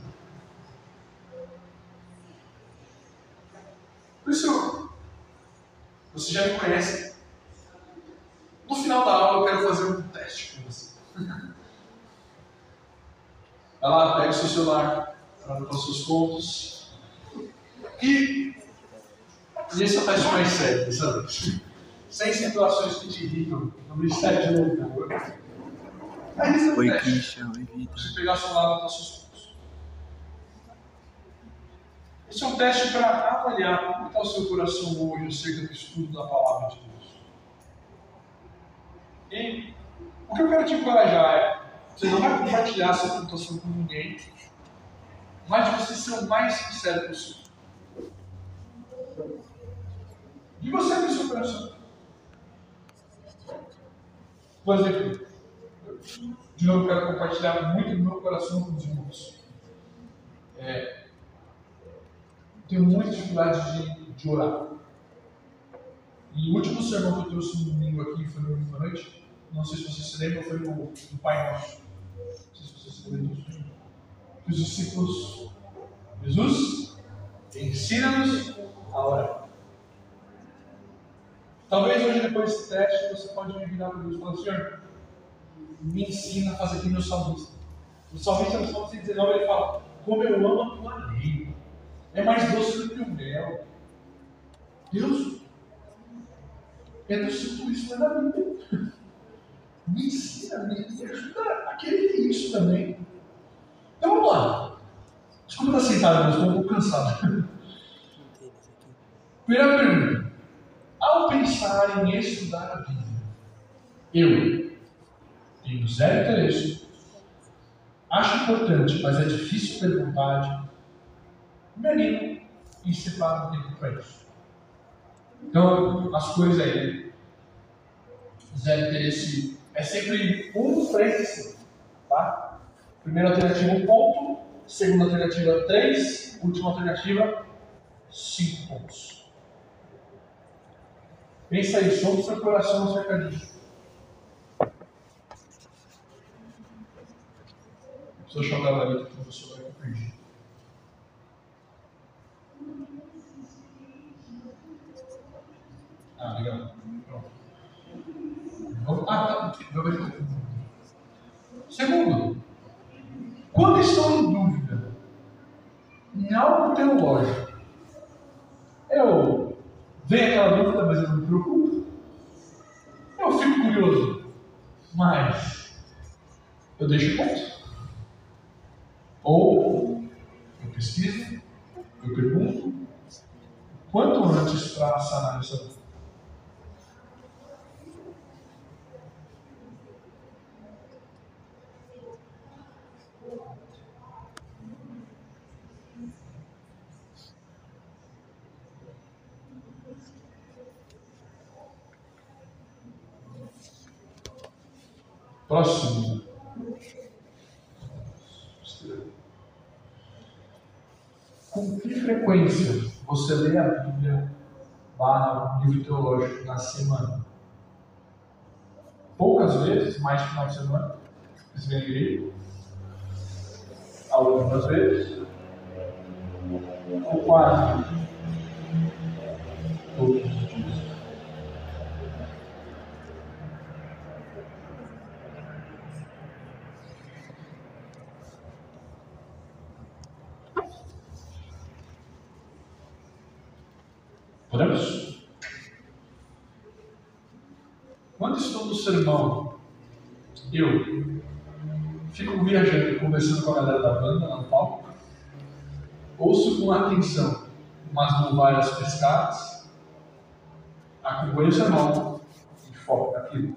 Por isso, você já me conhece. No final da aula eu quero fazer um teste com você. Vai lá, pega o seu celular para anotar os seus pontos. E, e esse é o teste mais sério dessa vez. Sem situações que te irritam no ministério de louvor. Aí esse é o Oi, teste. Christian, oi, Vitor. Você pegar o celular e anotar os seus pontos. Esse é um teste para avaliar como está o seu coração hoje acerca do estudo da palavra de Deus. E o que eu quero te encorajar é, você não vai compartilhar essa pontuação com ninguém, mas você ser o mais sincero possível. E você tem o seu coração. Por exemplo, de novo, eu quero compartilhar muito do meu coração com os irmãos. É, tenho muita dificuldade de, de orar. E o último sermão que eu trouxe no domingo aqui, foi no domingo à noite, não sei se vocês se lembram, foi no, no Pai Nosso. Não sei se vocês se lembram disso. Que os discípulos, Jesus, ensina-nos a orar. Talvez hoje, depois desse teste, você pode me virar para Deus e falar, Senhor, me ensina a fazer aqui meu salmista. O salmista no Salmo cento e dezenove, ele fala, como eu amo a tua lei, é mais doce do que o mel. Deus, é do seu isso na Bíblia. Me ensina, me ajuda a querer isso também. Então vamos lá. Desculpa estar sentado, mas estou um pouco cansado. Primeira pergunta. Ao pensar em estudar a Bíblia, eu tenho zero interesse, acho importante, mas é difícil ter vontade, me animo e separo um tempo para isso. Então, as coisas aí, zero interesse é sempre um para esse, tá? Primeira alternativa, um ponto. Segunda alternativa, três. Última alternativa, cinco pontos. Pensa aí, sobre o seu coração acerca disso. Se eu jogar a letra que o professor vai corrigir. Ah, legal. Pronto. Ah, tá. Segundo, quando estou em dúvida em algo teológico, eu venho aquela dúvida, mas eu não me preocupo. Eu fico curioso, mas eu deixo quieto. Ou eu pesquiso, eu pergunto, quanto antes para sanar essa dúvida. Próximo. Com que frequência você lê a Bíblia barra livro teológico na semana? Poucas vezes, mais de final de semana. Você vem à igreja? Algumas vezes. Ou quase todos os dias. Podemos? Quando estou no sermão, eu fico viajando, conversando com a galera da banda lá no palco, ouço com atenção umas não várias pescadas, acompanho o sermão e foco naquilo.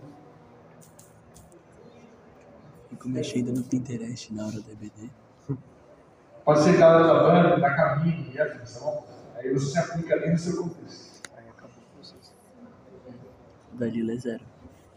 Fico mexendo no Pinterest na hora do E B D. Pode ser galera da banda, da cabine e afins, tá bom? Aí você se aplica ali no seu contexto. Aí acabou com vocês. Dalila é zero.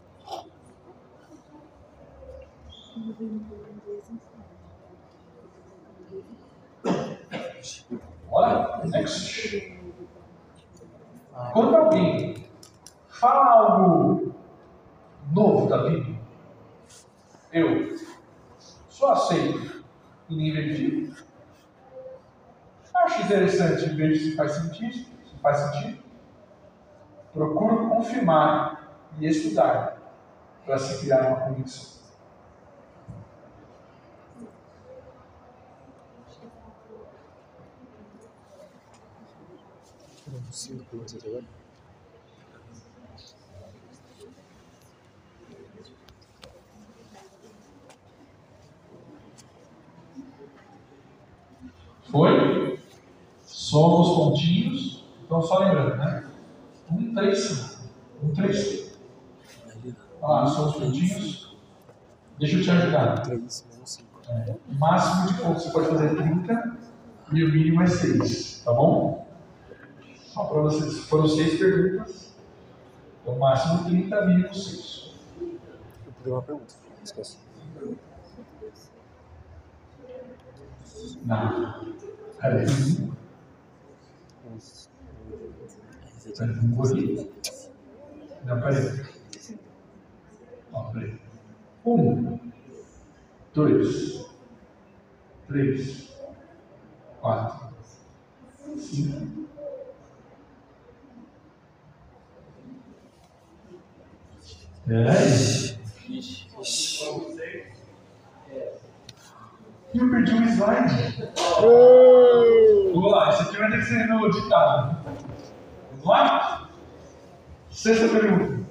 Bora? Next. Quando alguém fala algo novo da Bíblia, eu só aceito e nem verifico. Acho interessante, vejo se faz sentido, se faz sentido. Procuro confirmar e estudar para se criar uma convicção. Cinco perguntas agora. Foi? Soma os pontinhos. Então, só lembrando, né? Um, três, cinco. Um, três, cinco. Olha lá, soma os pontinhos. Deixa eu te ajudar. três menos cinco. É, o máximo de pontos você pode fazer é trinta e o mínimo é seis. Tá bom? Só para vocês. Foram seis perguntas. Então, máximo trinta, mínimo seis. Eu pedi uma pergunta. Esquece. Não. Peraí. Peraí, um pouquinho. Não, peraí. Ó, peraí. Um, dois, três, quatro, cinco. Peraí. Eu perdi um slide. Vamos lá, esse aqui vai ter que ser no ditado. Vamos lá? Sexta pergunta.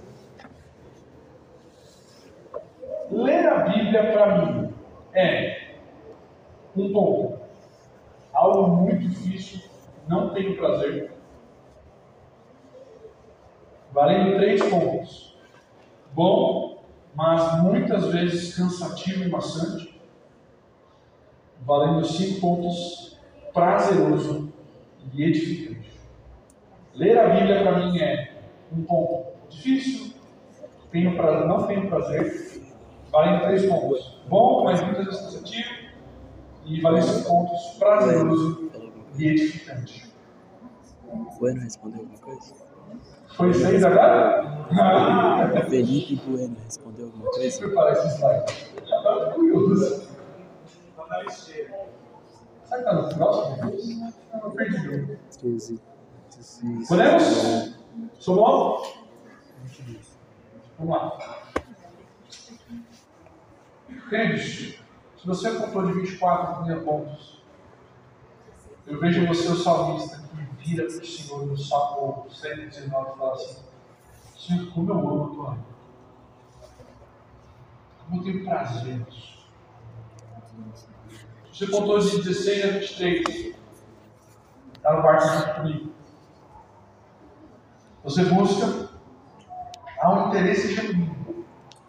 Ler a Bíblia para mim é um ponto. Algo muito difícil, não tenho prazer. Valendo três pontos. Bom, mas muitas vezes cansativo e maçante. Valendo cinco pontos, prazeroso e edificante. Ler a Bíblia para mim é um ponto difícil, tenho prazer, não tenho prazer, valendo três pontos. Bom, mas muitas vezes cansativo, e valendo cinco pontos, prazeroso e edificante. Bueno respondeu alguma coisa? Foi seis agora? Felipe Bueno respondeu alguma Deixa coisa? eu preparar esse slide. Agora eu tô curioso. Será que tá no próximo? Eu não perdi. treze. Podemos? Sou bom? Vamos lá. Queridos, se você apontou de vinte e quatro a trinta pontos, eu vejo você, o salmista, que vira para o Senhor no Salmo cento e dezenove e fala assim: Senhor, como eu amo a tua vida. Como eu tenho prazer nisso. Você apontou de dezesseis a vinte e três. Está no barco junto comigo. Você busca, há um interesse genuíno.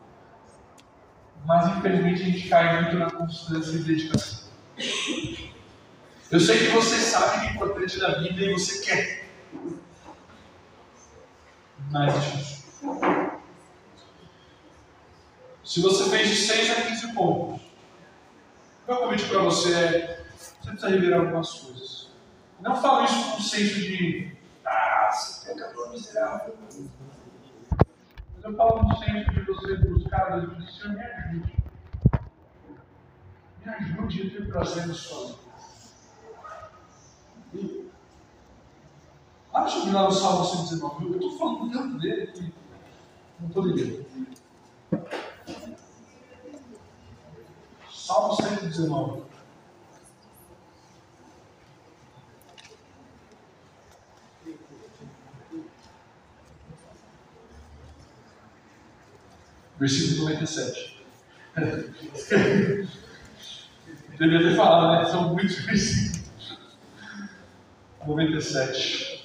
Mas infelizmente a gente cai muito na constância e dedicação. Eu sei que você sabe o importante da Bíblia e você quer. Mas é difícil. Se você fez de seis a quinze pontos, o meu convite para você é: você precisa rever algumas coisas. Não falo isso com o senso de ah, você é pecador miserável. Mas eu falo no senso de você buscar a Deus e dizer: Senhor, me ajude. Me ajude a ter prazer na sua vida. Lá subir lá no Salmo cento e dezenove, eu estou falando dentro dele aqui. Não estou ligando. Salmo cento e dezenove. Versículo noventa e sete. Devia ter falado, né? São muitos versículos. noventa e sete.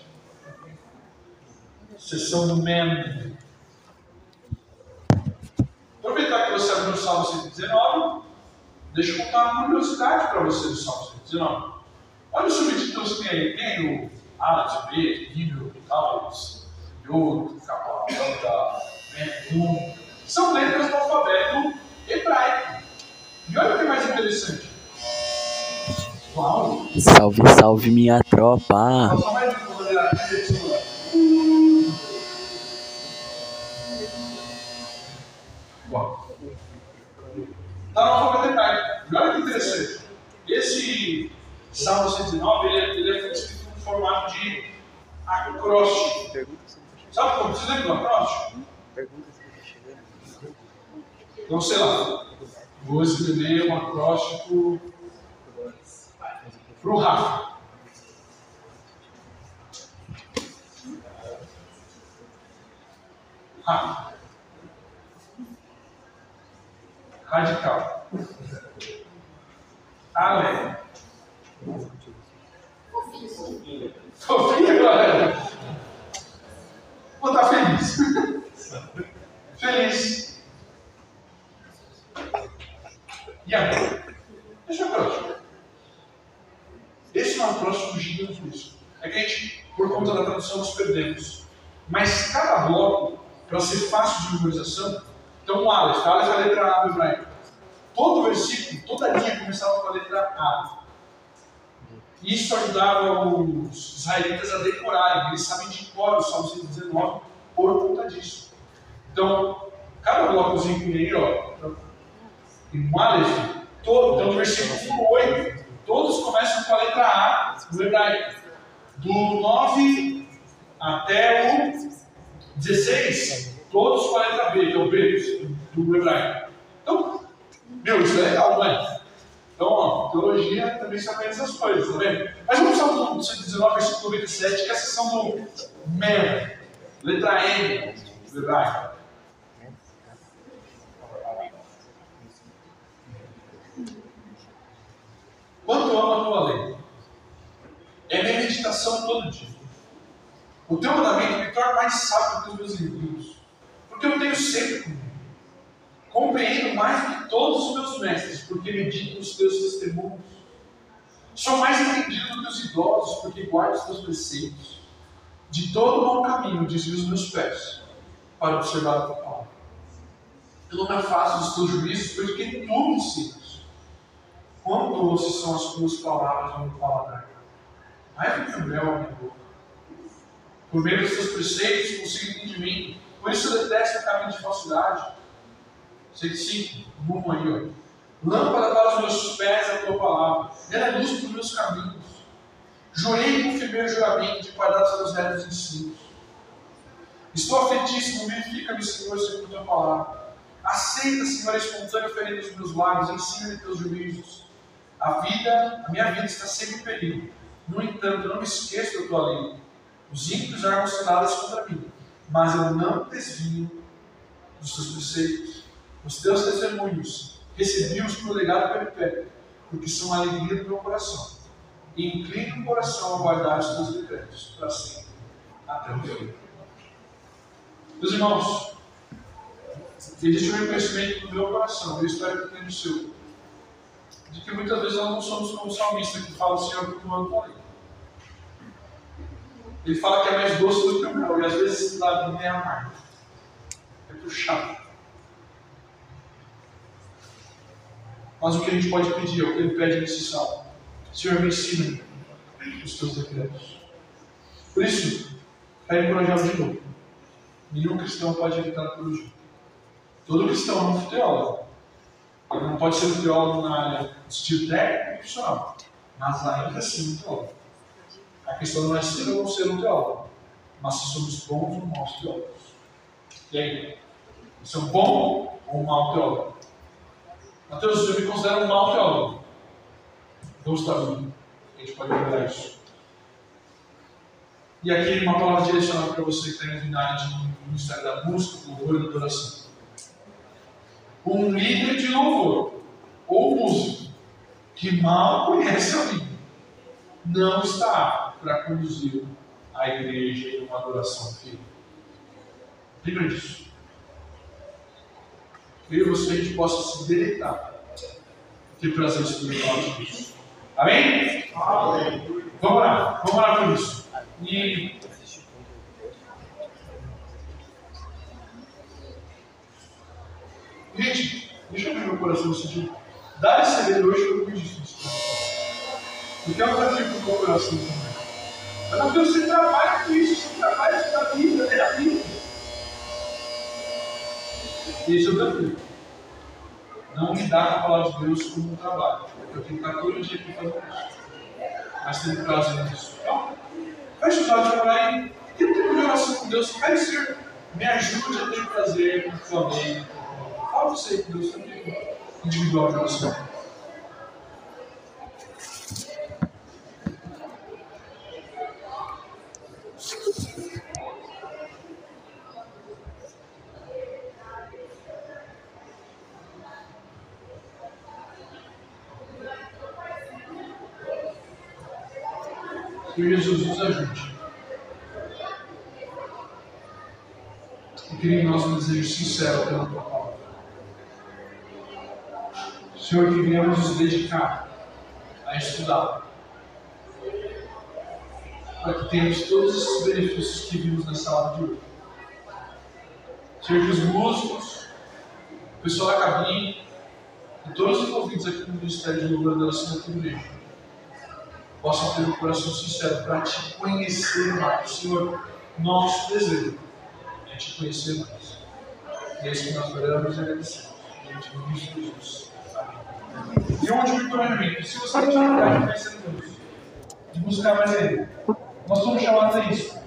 Sessão do meme. Aproveitar que você abriu o Salmo cento e dezenove, deixa eu contar uma curiosidade para você do Salmo cento e dezenove. Olha os subtítulos que tem aí. Tem o A, B, Nível, Taurus, Yodo, Cabal, Menum. São letras do alfabeto hebraico. E olha o que é mais interessante. Uau! Salve, salve minha tropa! Só mais de uma maneira aqui, está no alfabeto hebraico. E olha que interessante. Esse Salmo cento e dezenove, ele é, ele é escrito no formato de acróstico. Sabe como? Vocês lembram do acróstico? Então, sei lá, vou escrever um acróstico para o Rafa. Rafa. Radical. Ale. Fofinho agora. Vou estar feliz. Feliz. E agora? Deixa eu próximo. Esse é um próximo gigantesco. É que a gente, por conta da tradução, nos perdemos. Mas cada bloco, para ser fácil de memorização, então o Aleph, a Aleph é a letra A do hebraico. Todo versículo, toda linha começava com a letra A. Isso ajudava os israelitas a decorarem, eles sabem de cor o Salmo cento e dezenove por conta disso. Então, cada blocozinho que vem aí, ó, em um Aleph, todo, então do versículo oito, todos começam com a letra A do hebraico. Do nove até o dezesseis, todos com a letra B, que é o B do hebraico. Então, meu, isso é legal, não é? Então, ó, teologia também se aprende essas coisas, tá vendo? Mas vamos ao do cento e dezenove, versículo noventa e sete, que é a seção do Mem, letra M do hebraico. Quanto eu amo a tua lei? É minha meditação todo dia. O teu mandamento me torna mais sábio que os meus inimigos, porque eu tenho sempre comigo. Compreendo mais do que todos os meus mestres, porque medito nos teus testemunhos. Sou mais entendido do que os idosos, porque guardo os teus preceitos. De todo o mau caminho desvio os meus pés, para observar a tua palavra. Eu não me afasto dos teus juízos, porque tu me ensinas. Quão doces são as tuas palavras no meu paladar, mais do que o mel à minha boca. Por meio dos teus preceitos consigo entendimento, por isso eu detesto o caminho de falsidade. cento e cinco, rumo aí, ó. Lâmpada para os meus pés a tua palavra, ela é luz para os meus caminhos. Jurei com firme juramento de guardar os teus retos ensinos. Estou afetíssimo, vivifica-me, Senhor, segundo a tua palavra. Aceita, Senhor, a espontânea oferenda dos meus lábios, ensina-me teus juízos. A vida, a minha vida está sempre em perigo. No entanto, não me esqueço da tua lei. Os ímpios armam ciladas contra mim, mas eu não desvio dos teus preceitos. Os teus testemunhos, recebi-os por legado perpétuo, porque são a alegria do meu coração. E inclino o coração a guardar os teus decretos, para sempre, até o fim. Meus irmãos, existe um reconhecimento no meu coração, eu espero que tenha no seu, de que muitas vezes nós não somos como o salmista que fala, Senhor, que tu amo por ele. Ele fala que é mais doce do que o mel, e às vezes esse lado é amargo, é puxado. Mas o que a gente pode pedir é o que ele pede nesse salmo. Senhor, me ensina os teus decretos. Por isso, quero encorajá-lo de novo. Nenhum cristão pode evitar a teologia. Todo cristão é um teólogo. Ele não pode ser um teólogo na área de estilo técnico e profissional, mas ainda assim um teólogo. A questão não é ser ou não ser um teólogo, mas se somos bons ou maus teólogos. E aí? Você é um bom ou um mau teólogo? Mateus, eu me considero um mau teólogo. Deus está vindo. A gente pode lembrar isso. E aqui uma palavra direcionada para você que está indo na área de Ministério da Música, do louvor e da adoração. Um líder de louvor ou músico que mal conhece a Bíblia não está para conduzir a igreja em uma adoração fiel. Lembra disso. Eu e você, a gente possa se deleitar e ter prazer espiritual disso. Amém? Amém? Vamos lá, vamos lá por isso. E gente, deixa eu ver meu coração nesse dia. Dá esse receber hoje eu pedi isso. Porque é um desafio para o meu coração também. Mas não, Deus, você trabalha com isso, você trabalha com a Bíblia, é a Bíblia. Esse é o desafio. Não lidar com a palavra de Deus como um trabalho. Eu tenho que estar todo dia aqui fazendo isso. Mas tem prazer nisso. Então, fecha os olhos para aí. Tem tempo de oração com Deus. Vai ser. Me ajude a ter prazer no Flamengo. Fala você com Deus também. Individual de oração. Que Jesus nos ajude. Eu queria em nós um desejo sincero pela tua palavra. Senhor, que venhamos nos dedicar a estudar, para que tenhamos todos esses benefícios que vimos nessa aula de hoje. Senhor, que os músicos, o pessoal da cabine e todos os envolvidos aqui no Ministério de Louvor da Oração da Igreja possam ter um coração sincero para te conhecer mais. Senhor, nosso desejo é te conhecer mais. É isso que nós oramos e agradecemos. Em nome de Jesus. Amém. E um último encorajamento. Se você tem dificuldade de conhecer Deus, de buscar mais Ele, nós somos chamados a isso.